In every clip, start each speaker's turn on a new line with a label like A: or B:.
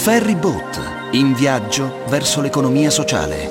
A: Ferryboat, in viaggio verso l'economia sociale.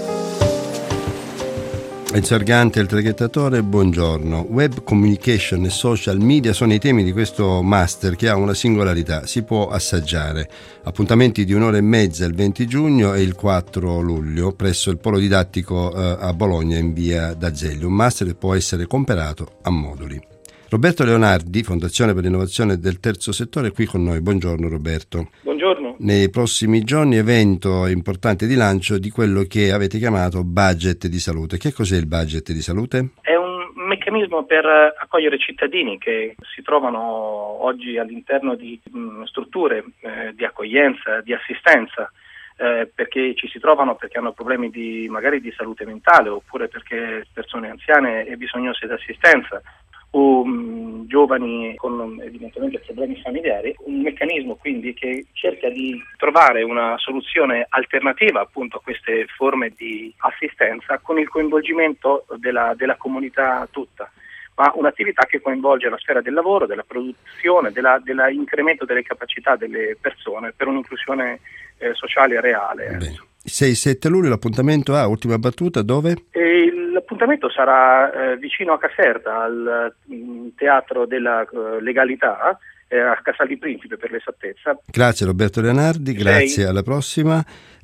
B: Enzo Argante, il traghettatore, buongiorno. Web communication e social media sono i temi di questo master che ha una singolarità: si può assaggiare. Appuntamenti di 1 ora e mezza il 20 giugno e il 4 luglio presso il Polo Didattico a Bologna in via d'Azeglio. Un master che può essere comperato a moduli. Roberto Leonardi, Fondazione per l'Innovazione del Terzo Settore, è qui con noi. Buongiorno Roberto.
C: Buongiorno.
B: Nei prossimi giorni evento importante di lancio di quello che avete chiamato budget di salute. Che cos'è il budget di salute?
C: È un meccanismo per accogliere cittadini che si trovano oggi all'interno di strutture di accoglienza, di assistenza, perché ci si trovano perché hanno problemi magari di salute mentale, oppure perché persone anziane e bisognose di assistenza, o giovani con evidentemente problemi familiari. Un meccanismo quindi che cerca di trovare una soluzione alternativa appunto a queste forme di assistenza con il coinvolgimento della comunità tutta, ma un'attività che coinvolge la sfera del lavoro, della produzione, dell'incremento delle capacità delle persone per un'inclusione sociale reale.
B: Bene. 6-7 luglio l'appuntamento ultima battuta, dove?
C: L'appuntamento sarà vicino a Caserta, al Teatro della Legalità, a Casal di Principe per l'esattezza.
B: Grazie Roberto Leonardi, grazie, alla prossima.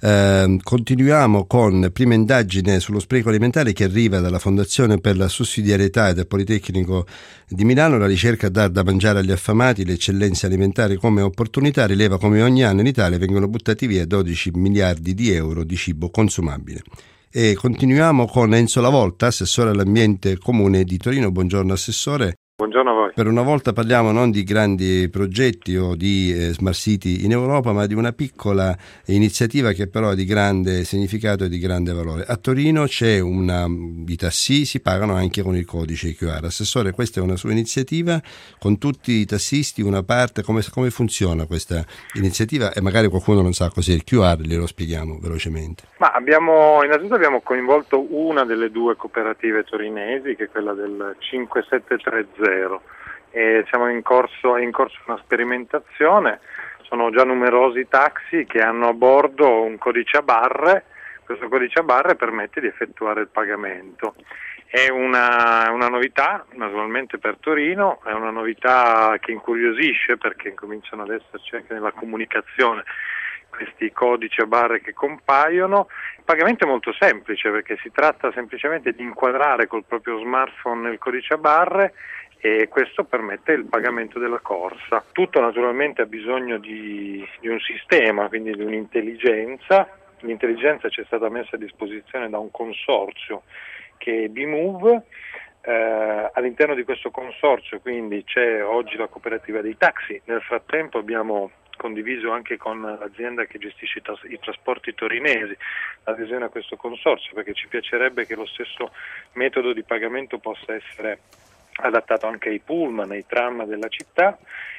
B: Continuiamo con prima indagine sullo spreco alimentare che arriva dalla Fondazione per la Sussidiarietà e del Politecnico di Milano. La ricerca Dar da mangiare agli affamati, le eccellenze alimentari come opportunità, rileva come ogni anno in Italia vengono buttati via 12 miliardi di euro di cibo consumabile. E continuiamo con Enzo Lavolta, assessore all'ambiente comune di Torino. Buongiorno assessore.
D: Buongiorno a voi.
B: Per una volta parliamo non di grandi progetti o di smart city in Europa, ma di una piccola iniziativa che però è di grande significato e di grande valore. A Torino c'è i tassì, si pagano anche con il codice QR. Assessore, questa è una sua iniziativa con tutti i tassisti, una parte, come funziona questa iniziativa? E magari qualcuno non sa cos'è il QR, glielo spieghiamo velocemente.
D: Ma innanzitutto abbiamo coinvolto una delle due cooperative torinesi, che è quella del 5730, e siamo è in corso una sperimentazione. Sono già numerosi taxi che hanno a bordo un codice a barre. Questo codice a barre permette di effettuare il pagamento. È una novità naturalmente per Torino, è una novità che incuriosisce perché cominciano ad esserci anche nella comunicazione questi codici a barre che compaiono. Il pagamento è molto semplice perché si tratta semplicemente di inquadrare col proprio smartphone il codice a barre e questo permette il pagamento della corsa. Tutto naturalmente ha bisogno di un sistema, quindi di un'intelligenza. L'intelligenza ci è stata messa a disposizione da un consorzio che è B-Move. All'interno di questo consorzio quindi c'è oggi la cooperativa dei taxi. Nel frattempo abbiamo condiviso anche con l'azienda che gestisce i trasporti torinesi l'adesione a questo consorzio, perché ci piacerebbe che lo stesso metodo di pagamento possa essere adattato anche ai pullman, ai tram della città.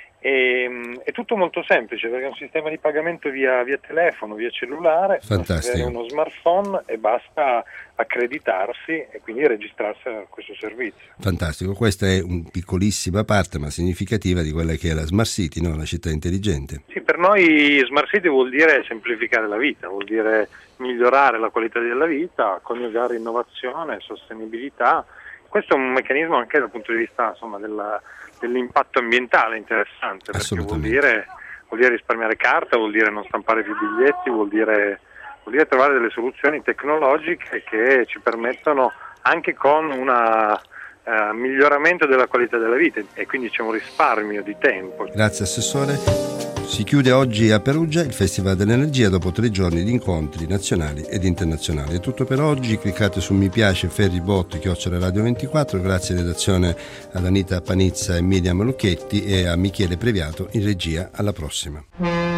D: È tutto molto semplice perché è un sistema di pagamento via telefono, via cellulare.
B: Fantastico.
D: Avere uno smartphone e basta accreditarsi e quindi registrarsi a questo servizio.
B: Fantastico, questa è una piccolissima parte ma significativa di quella che è la Smart City, no? La città intelligente.
D: Sì, per noi Smart City vuol dire semplificare la vita, vuol dire migliorare la qualità della vita, coniugare innovazione, sostenibilità. Questo è un meccanismo anche dal punto di vista dell'impatto ambientale interessante, perché vuol dire risparmiare carta, vuol dire non stampare più biglietti, vuol dire trovare delle soluzioni tecnologiche che ci permettono anche con un miglioramento della qualità della vita e quindi c'è un risparmio di tempo.
B: Grazie assessore. Si chiude oggi a Perugia il Festival dell'Energia dopo 3 giorni di incontri nazionali ed internazionali. È tutto per oggi, cliccate su mi piace Ferryboat @Radio24. Grazie redazione ad Anita Panizza e Miriam Lucchetti e a Michele Previato in regia. Alla prossima.